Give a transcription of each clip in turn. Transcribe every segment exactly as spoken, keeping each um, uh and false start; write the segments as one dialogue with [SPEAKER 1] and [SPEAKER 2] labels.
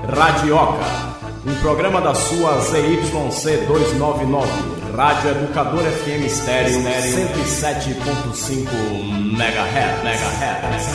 [SPEAKER 1] Radioca, um programa da sua Z Y C duzentos e noventa e nove, Rádio Educador F M Estéreo cento e sete ponto cinco megahertz.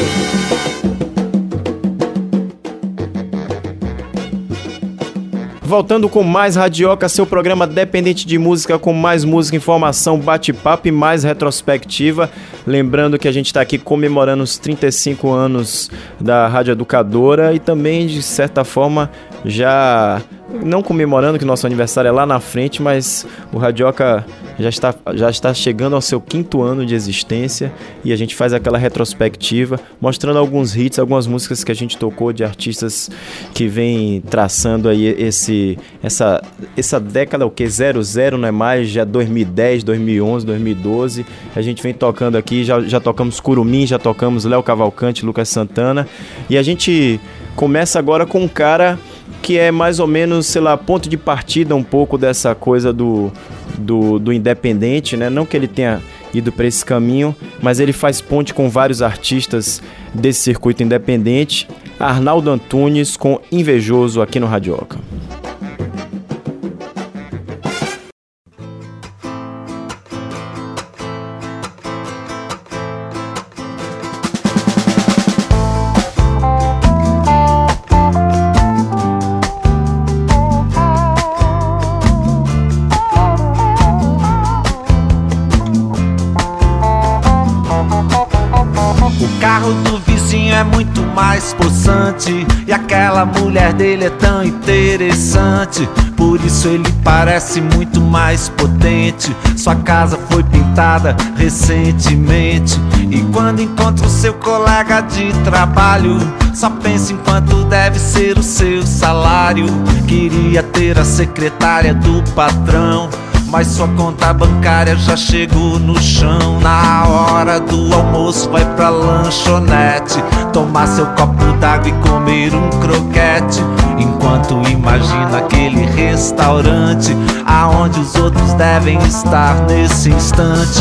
[SPEAKER 1] Voltando com mais Radioca, seu programa dependente de música, com mais música, informação, bate-papo e mais retrospectiva. Lembrando que a gente está aqui comemorando os trinta e cinco anos da Rádio Educadora e também, de certa forma, já não comemorando que nosso aniversário é lá na frente, mas o Radioca já está, já está chegando ao seu quinto ano de existência e a gente faz aquela retrospectiva, mostrando alguns hits, algumas músicas que a gente tocou de artistas que vem traçando aí esse, essa, essa década, o que? zero zero, não é mais? Já dois mil e dez, dois mil e onze, dois mil e doze, a gente vem tocando aqui, já, já tocamos Curumim, já tocamos Léo Cavalcante, Lucas Santana, e a gente começa agora com um cara que é mais ou menos, sei lá, ponto de partida um pouco dessa coisa do, do, do independente, né? Não que ele tenha ido para esse caminho, mas ele faz ponte com vários artistas desse circuito independente. Arnaldo Antunes com Invejoso aqui no Radioca.
[SPEAKER 2] Possante, e aquela mulher dele é tão interessante, por isso ele parece muito mais potente. Sua casa foi pintada recentemente, e quando encontra o seu colega de trabalho, só pensa em quanto deve ser o seu salário. Queria ter a secretária do patrão, mas sua conta bancária já chegou no chão. Na hora do almoço vai pra lanchonete, tomar seu copo d'água e comer um croquete, enquanto imagina aquele restaurante aonde os outros devem estar nesse instante.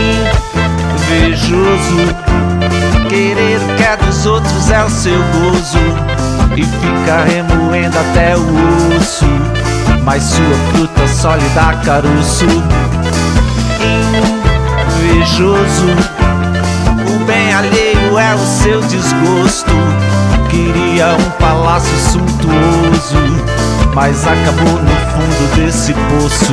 [SPEAKER 2] Invejoso, querer o que é dos outros é o seu gozo, e fica remoendo até o osso, mas sua fruta só lhe dá caroço. Invejoso, o bem alheio é o seu desgosto. Queria um palácio suntuoso, mas acabou no fundo desse poço.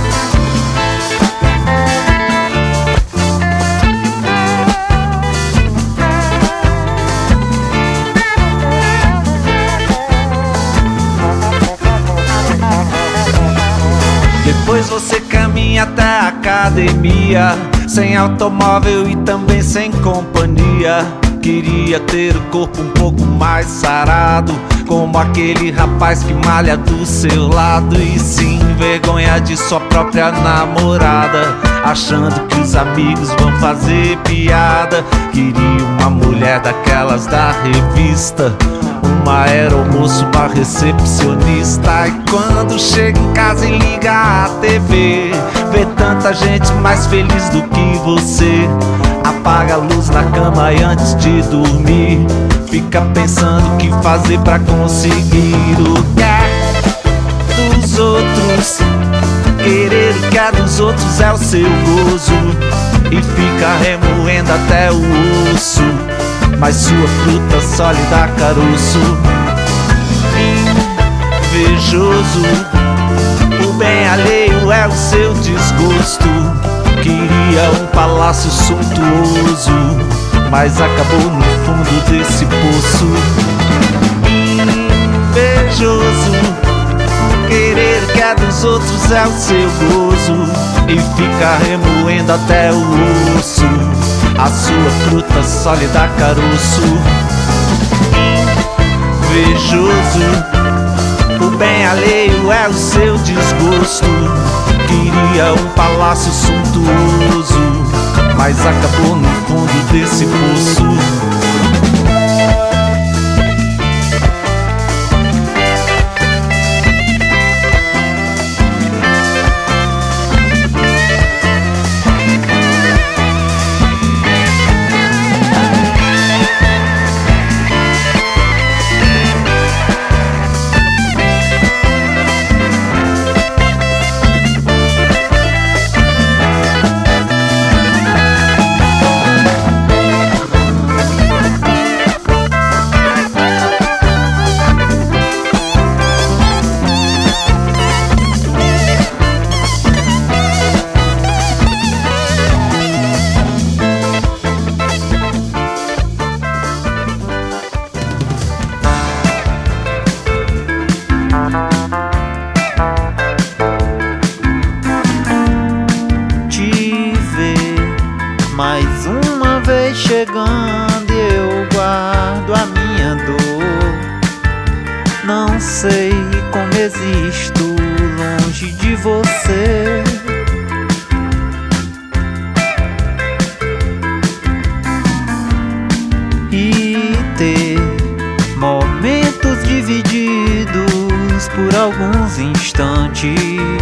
[SPEAKER 2] Depois você caminha até a academia, sem automóvel e também sem companhia. Queria ter o corpo um pouco mais sarado, como aquele rapaz que malha do seu lado, e se envergonha de sua própria namorada, achando que os amigos vão fazer piada. Queria uma mulher daquelas da revista, uma aeromoço, uma recepcionista, e quando chega em casa e liga a T V, vê tanta gente mais feliz do que você. Apaga a luz na cama e antes de dormir fica pensando o que fazer pra conseguir o que é dos outros. Querer o que é dos outros é o seu gozo, e fica remoendo até o osso, mas sua fruta só lhe dá caroço. Invejoso, o bem alheio é o seu desgosto. Queria um palácio suntuoso, mas acabou no fundo desse poço. Invejoso, querer o que é dos outros é o seu gozo, e fica remoendo até o osso, a sua fruta só lhe dá caroço. Invejoso, o bem alheio é o seu desgosto. Queria um palácio suntuoso, mas acabou no fundo desse poço. não sei como existo longe de você. E ter momentos divididos por alguns instantes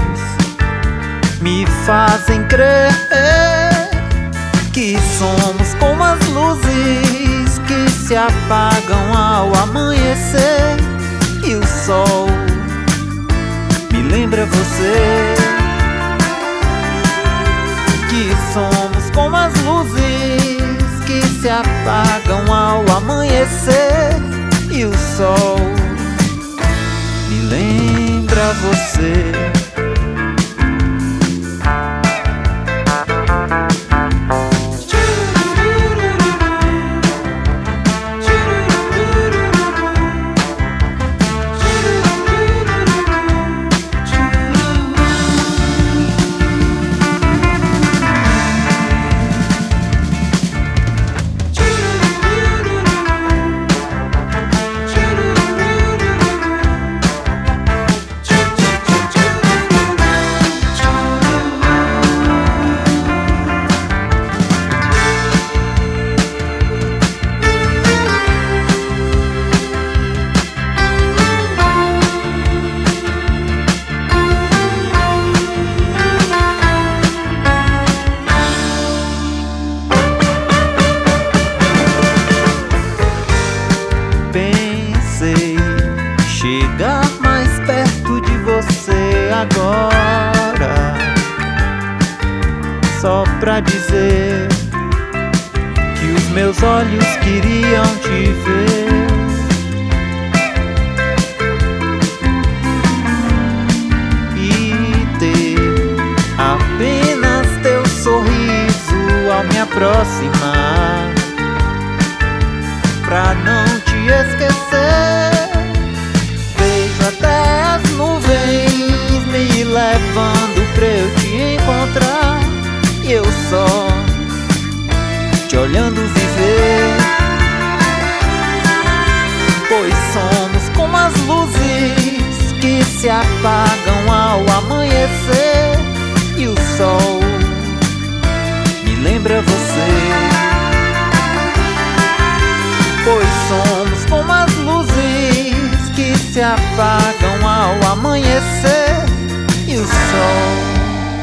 [SPEAKER 2] me fazem crer que somos como as luzes que se apagam ao amanhecer, e o sol me lembra você. Que somos como as luzes que se apagam ao amanhecer, e o sol me lembra você. Pensei chegar mais perto de você agora, só pra dizer que os meus olhos queriam te ver. E ter apenas teu sorriso ao me aproximar, pra não te esquecer. Vejo até as nuvens me levando pra eu te encontrar, e eu só te olhando viver. Pois somos como as luzes que se apagam ao amanhecer, e o sol me lembra você. Pois somos como as luzes que se apagam ao amanhecer, e o sol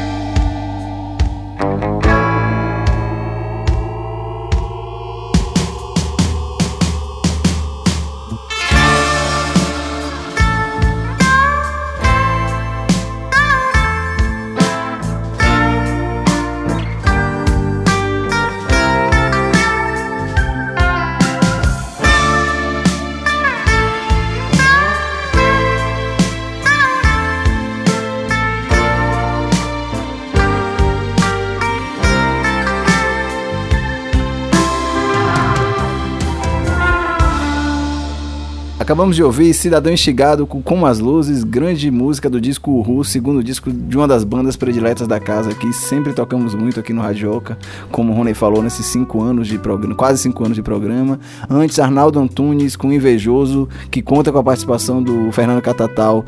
[SPEAKER 3] Acabamos de ouvir Cidadão Instigado com Como as Luzes, grande música do disco Uhu, segundo disco de uma das bandas prediletas da casa aqui. Sempre tocamos muito aqui no Radioca, como o Rony falou, nesses cinco anos de programa, quase cinco anos de programa. Antes, Arnaldo Antunes com Invejoso, que conta com a participação do Fernando Catatal,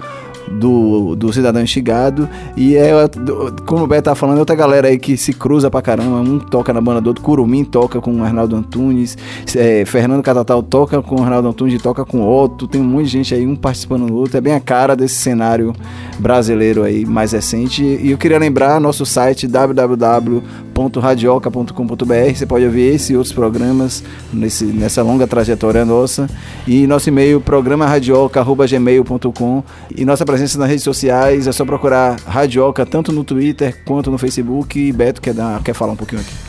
[SPEAKER 3] do, do Cidadão Instigado. E é, como o Beto tá falando, é outra galera aí que se cruza pra caramba. Um toca na banda do outro, Curumim toca com o Arnaldo Antunes, é, Fernando Catatal toca com o Arnaldo Antunes e toca com o Otto. Tem um monte de gente aí, um participando do outro. É bem a cara desse cenário brasileiro aí mais recente. E eu queria lembrar nosso site w w w ponto radioca ponto com ponto b r. Você pode ouvir esse e outros programas nesse, nessa longa trajetória nossa. E nosso e-mail, programa radioca arroba gmail ponto com. E nossa presença nas redes sociais é só procurar Radioca, tanto no Twitter quanto no Facebook. E Beto quer, dar, quer falar um pouquinho aqui.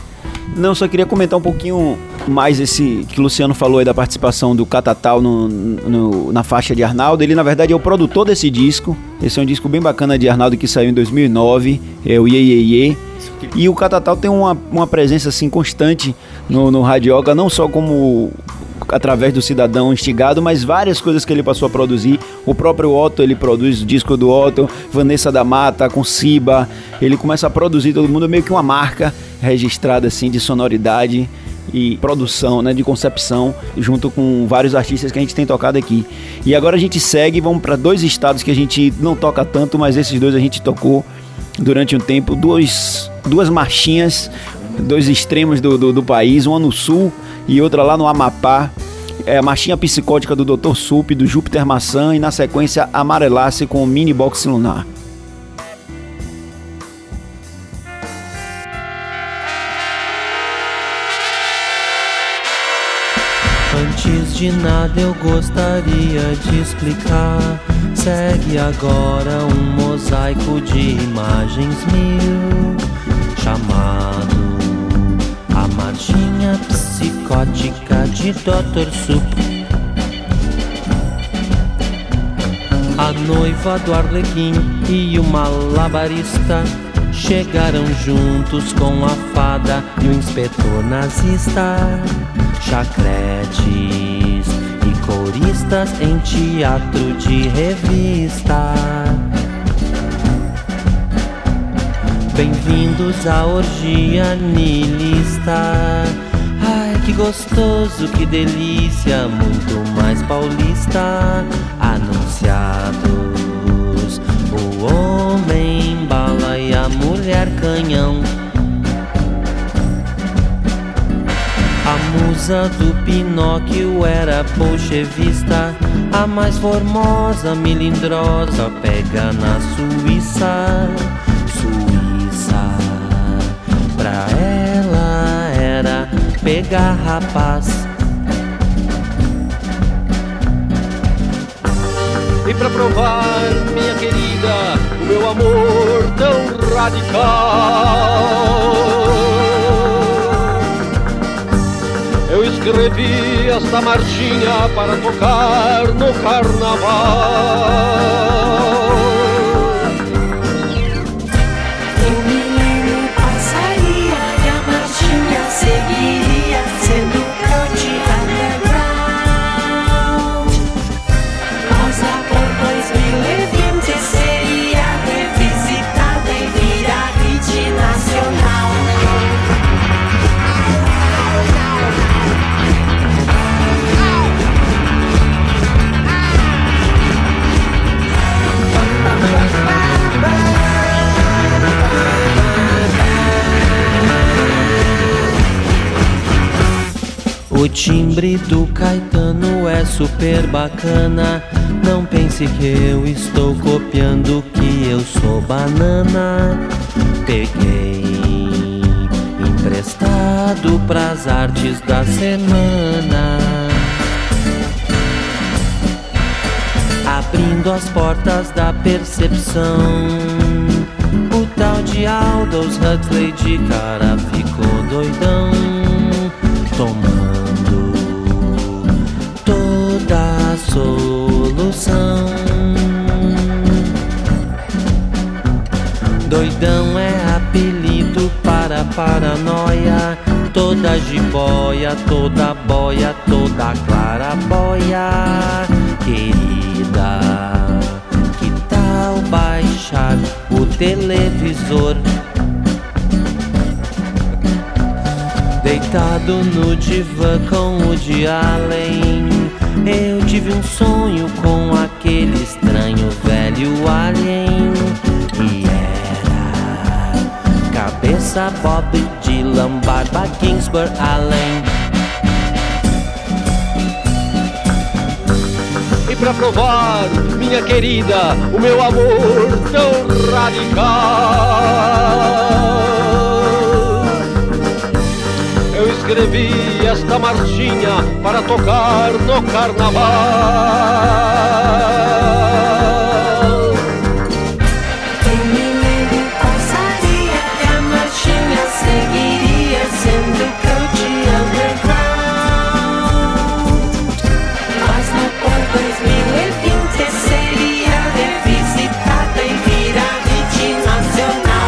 [SPEAKER 4] Não, só queria comentar um pouquinho mais esse que o Luciano falou aí da participação do Catatal no, no, na faixa de Arnaldo. Ele, na verdade, é o produtor desse disco. Esse é um disco bem bacana de Arnaldo que saiu em dois mil e nove, é o Iê Iê Iê. E o Catatal tem uma, uma presença assim constante no, no Radioca, não só como através do Cidadão Instigado, mas várias coisas que ele passou a produzir. O próprio Otto, ele produz o disco do Otto, Vanessa da Mata com Siba, ele começa a produzir todo mundo, meio que uma marca registrada assim de sonoridade. e produção, né, de concepção, junto com vários artistas que a gente tem tocado aqui. E agora a gente segue, vamos para dois estados que a gente não toca tanto, mas esses dois a gente tocou durante um tempo, dois, duas marchinhas, dois extremos do, do, do país, uma no sul e outra lá no Amapá. É a marchinha psicótica do doutor Sup, do Júpiter Maçã, e na sequência Amarelace com o Mini Box Lunar.
[SPEAKER 5] Antes de nada eu gostaria de explicar. Segue agora um mosaico de imagens mil, chamado A Marchinha Psicótica de doutor Sup. A noiva do Arlequim e o malabarista chegaram juntos com a fada e o inspetor nazista. Chacretes e coristas em teatro de revista. Bem-vindos à orgia niilista. Ai, que gostoso, que delícia, muito mais paulista. Anunciados, o homem bala e a mulher canhão. A musa do Pinóquio era bolchevista, a mais formosa, melindrosa, pega na Suíça. Suíça, pra ela era pegar rapaz.
[SPEAKER 6] E pra provar, minha querida, o meu amor tão radical, eu escrevi esta marchinha para tocar no carnaval.
[SPEAKER 7] O milênio passaria e a marchinha seguiria sendo country underground. Mas lá por dois mil e vinte seria revisitada e virar hit nacional.
[SPEAKER 5] O timbre do Caetano é super bacana. Não pense que eu estou copiando, que eu sou banana. Peguei emprestado pras artes da semana, abrindo as portas da percepção. O tal de Aldous Huxley de cara ficou doidão, tomando toda a solução. Doidão é apelido para paranoia, toda jiboia, toda boia, toda clarabóia. Querida, que tal baixar o televisor? Deitado no divã com o de Allen, eu tive um sonho com aquele estranho velho alien. E era cabeça Bob Dylan, barba Kingsbury Allen.
[SPEAKER 6] E pra provar, minha querida, o meu amor tão radical, eu escrevi esta marchinha para tocar no carnaval.
[SPEAKER 7] O milênio passaria e a marchinha seguiria sendo country underground. Mas lá por dois mil e vinte seria revisitada e virar hit nacional.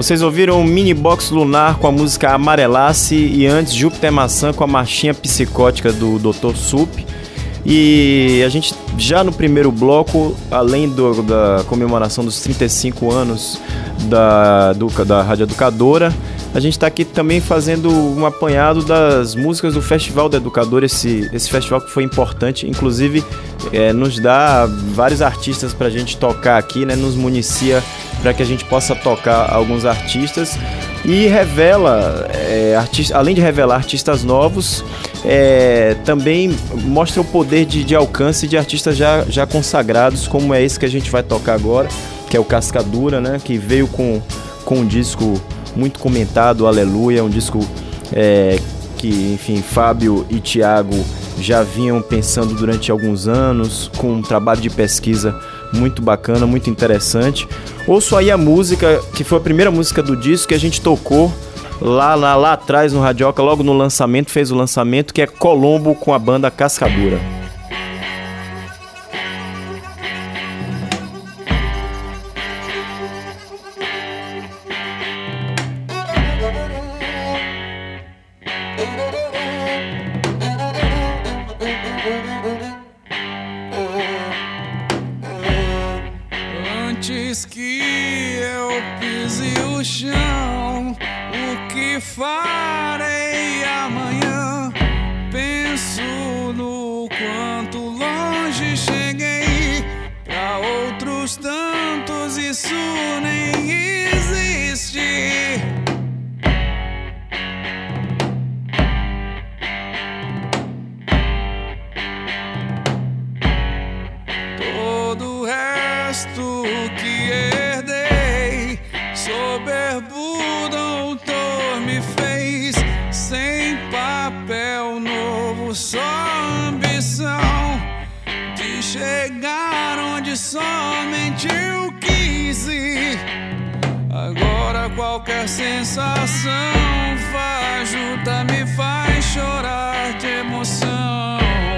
[SPEAKER 1] Vocês ouviram o Mini Box Lunar com a música Amarelasse e antes Júpiter Maçã com a marchinha psicótica do doutor Sup. E a gente já no primeiro bloco, além do, da comemoração dos trinta e cinco anos da, do, da Rádio Educadora, a gente está aqui também fazendo um apanhado das músicas do Festival da Educadora, esse, esse festival que foi importante, inclusive é, nos dá vários artistas para a gente tocar aqui, né, nos municia para que a gente possa tocar alguns artistas e revela, é, artista, além de revelar artistas novos, é, também mostra o poder de, de alcance de artistas já, já consagrados, como é esse que a gente vai tocar agora, que é o Cascadura, né, que veio com, com um disco muito comentado, Aleluia, um disco é, que, enfim, Fábio e Thiago já vinham pensando durante alguns anos, com um trabalho de pesquisa muito bacana, muito interessante. Ouço aí a música, que foi a primeira música do disco que a gente tocou lá, lá, lá atrás no Radioca, logo no lançamento, fez o lançamento, que é Colombo com a banda Cascadura.
[SPEAKER 8] Antes que eu pise o chão, o que farei amanhã? Penso no quanto longe cheguei, pra outros tantos isso nem existe. Todo o resto que herdei, soberbo doutor me fez, sem papel novo, só ambição de chegar onde somente eu quis ir. Agora qualquer sensação fajuta me faz chorar de emoção.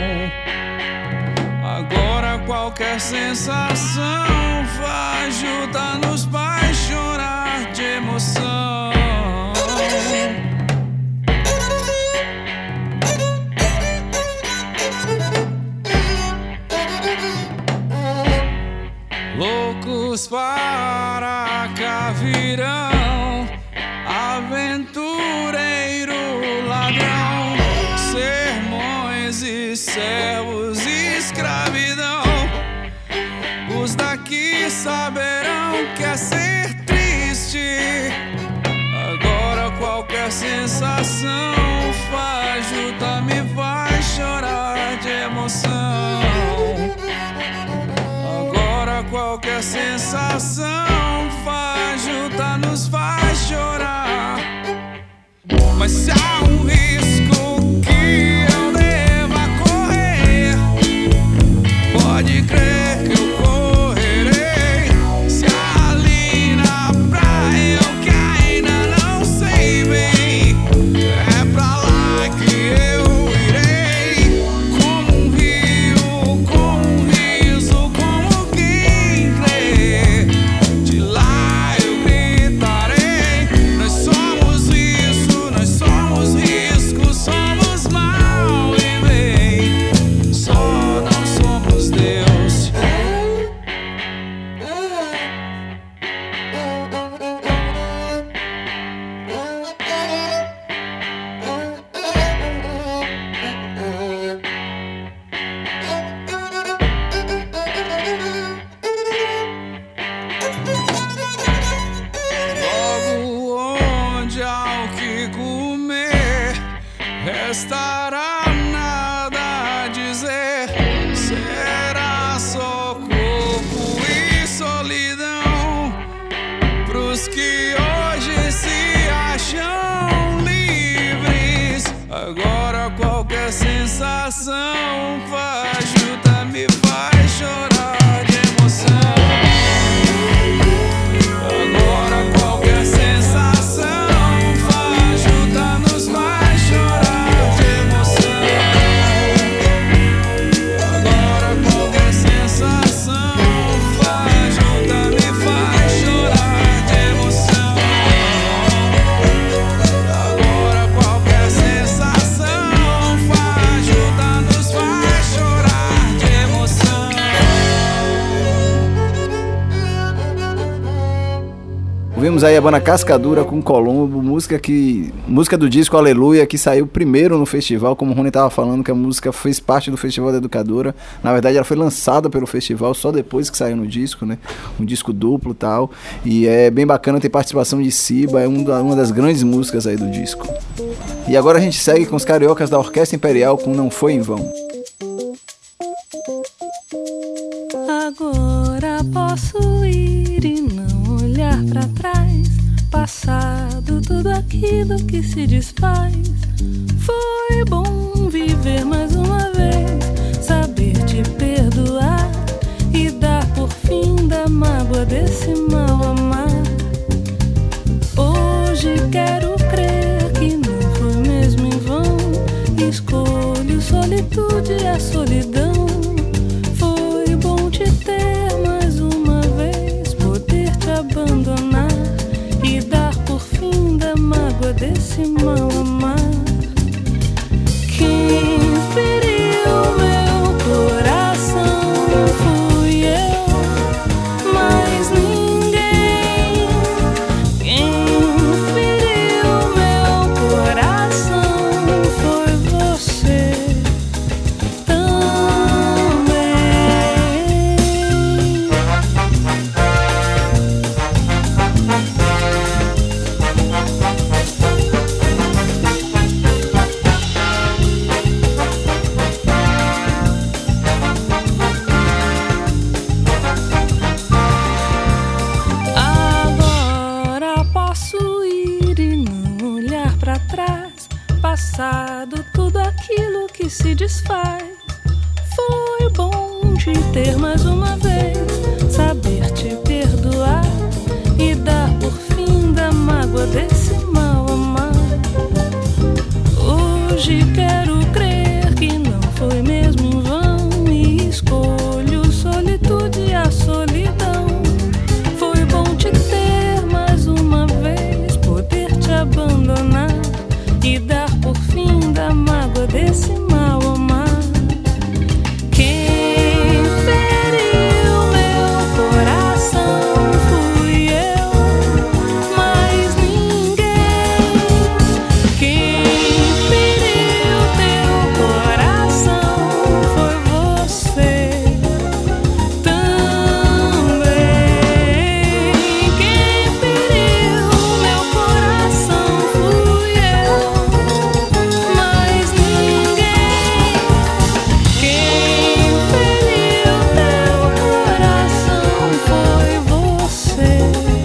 [SPEAKER 8] Agora qualquer sensação fajuta nos faz chorar de emoção. Loucos para cá virão, aventureiro ladrão, sermões e servos e escravidão. Os daqui saberão que é ser triste. Agora qualquer sensação fajuta me vai chorar de emoção. Agora qualquer sensação fajuta nos faz chorar. Mas se há um risco que eu deva correr, pode crer que eu correrei. Se ali na praia eu que ainda não sei bem, é pra lá que eu irei. Como um rio, como um riso, como quem crê, de lá eu gritarei. Nós somos isso, nós somos risco, somos mal e bem, só não somos Deus. Logo onde há o que comer, restará nada a dizer. Será só corpo e solidão pros que hoje se acham livres. Agora qualquer sensação fajuta me faz chorar de emoção. Agora qualquer sensação fajuta nos faz chorar de emoção. Agora qualquer sensação fajuta me faz chorar de emoção.
[SPEAKER 3] Ouvimos aí a banda Cascadura com Colombo, música que música do disco Aleluia, que saiu primeiro no festival, como o Rony estava falando, que a música fez parte do Festival da Educadora. Na verdade, ela foi lançada pelo festival só depois que saiu no disco, né? Um disco duplo e tal. E é bem bacana ter participação de Ciba, é um da, uma das grandes músicas aí do disco. E agora a gente segue com os cariocas da Orquestra Imperial com Não Foi em Vão.
[SPEAKER 9] Agora posso ir e não olhar pra trás. Passado tudo aquilo que se desfaz. Foi bom viver mais uma vez, saber te perdoar e dar por fim da mágoa desse mal amar. Hoje quero crer que não foi mesmo em vão. Escolho solitude e a solidão. Foi bom te ter mais uma vez, poder te abandonar e dar por fim da mágoa desse mal amar. Quem feriu meu coração fui eu, mais ninguém. Quem feriu meu coração foi você também. Agora posso ir e não olhar pra trás. Passado tudo aquilo que se desfaz. Foi bom te ter mais uma vez, saber te perdoar e dar por fim da mágoa desse mal amar. Hoje quero crer que não foi mesmo em vão e escolho solitude e a solidão. Foi bom te ter mais uma vez, poder te abandonar e dar por fim da mágoa desse mal amar. Quem feriu meu coração fui eu, mais ninguém. Quem feriu teu coração foi você também. Quem feriu meu coração fui eu, mais ninguém. Quem feriu teu coração foi você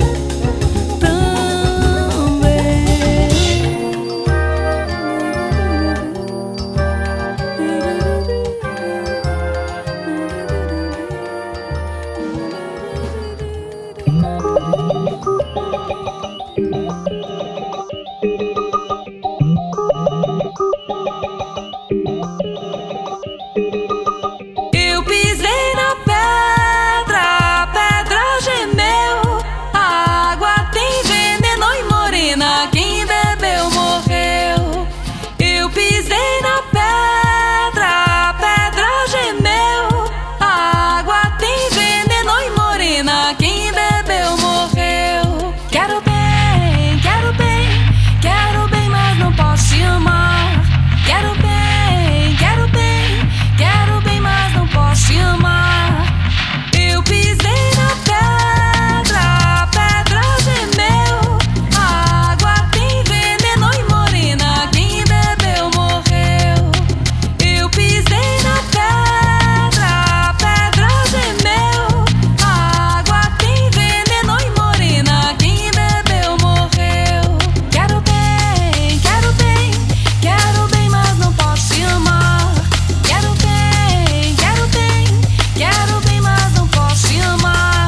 [SPEAKER 9] Eu pisei na pedra, a pedra gemeu. A água tem veneno e morena, quem bebeu morreu. Eu pisei na pedra, a pedra gemeu. A água tem veneno e morena, quem bebeu morreu. Quero bem, quero bem, quero bem, mas não posso te amar. Quero bem, quero bem, quero bem, mas não posso te amar. Eu pisei na pedra, a pedra gemeu. A água tem veneno e morena, quem bebeu morreu. Eu pisei na pedra, a pedra gemeu. A água tem veneno e morena, quem bebeu morreu. Quero bem, quero bem, quero bem, mas não posso te amar. Quero bem, quero bem, quero bem, mas não posso te amar.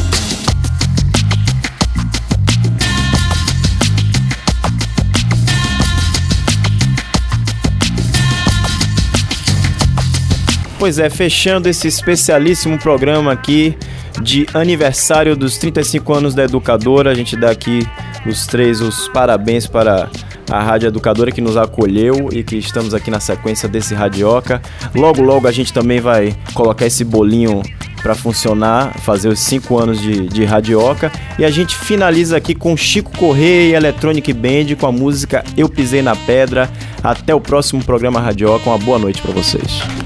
[SPEAKER 1] Pois é, fechando esse especialíssimo programa aqui de aniversário dos trinta e cinco anos da Educadora, a gente dá aqui os três os parabéns para a Rádio Educadora que nos acolheu e que estamos aqui na sequência desse Radioca. Logo, logo a gente também vai colocar esse bolinho para funcionar, fazer os cinco anos de, de Radioca. E a gente finaliza aqui com Chico Corrêa e Electronic Band com a música Eu Pisei na Pedra. Até o próximo programa Radioca. Uma boa noite para vocês.